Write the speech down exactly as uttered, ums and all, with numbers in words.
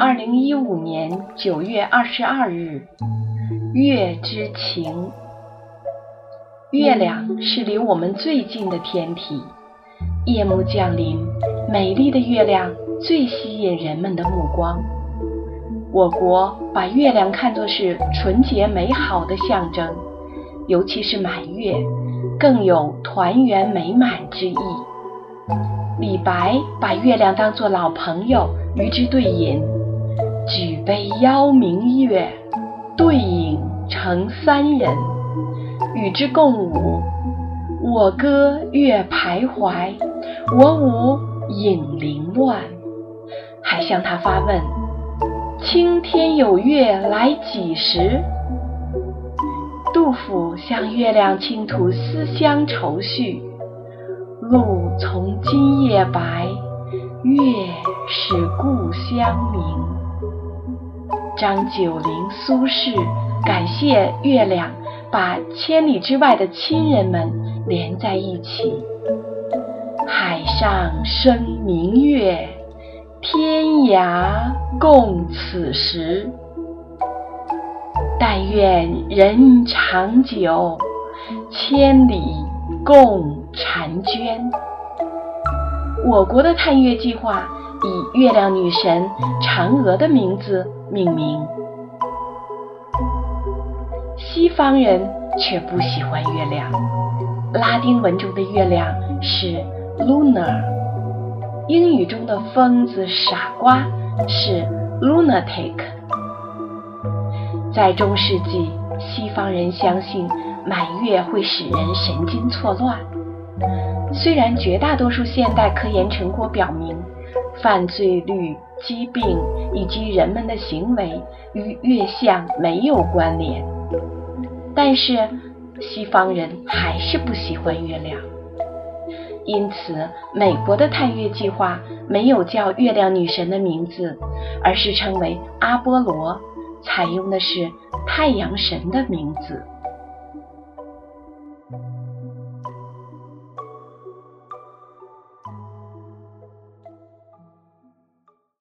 二零一五年九月二十二日，月之情。月亮是离我们最近的天体，夜幕降临，美丽的月亮最吸引人们的目光。我国把月亮看作是纯洁美好的象征，尤其是满月，更有团圆美满之意。李白把月亮当作老朋友，与之对饮，举杯邀明月，对影成三人，与之共舞。我歌月徘徊，我舞影零乱。还向他发问：青天有月来几时？杜甫向月亮倾吐思乡愁绪，露从今夜白，月是故乡明。张九龄、苏轼感谢月亮把千里之外的亲人们连在一起。海上生明月，天涯共此时。但愿人长久，千里共婵娟。我国的探月计划以月亮女神嫦娥的名字命名。西方人却不喜欢月亮，拉丁文中的月亮是 lunar， 英语中的疯子傻瓜是 lunatic。 在中世纪，西方人相信满月会使人神经错乱。虽然绝大多数现代科研成果表明，犯罪率、疾病以及人们的行为与月相没有关联，但是西方人还是不喜欢月亮。因此，美国的探月计划没有叫月亮女神的名字，而是称为阿波罗，采用的是太阳神的名字。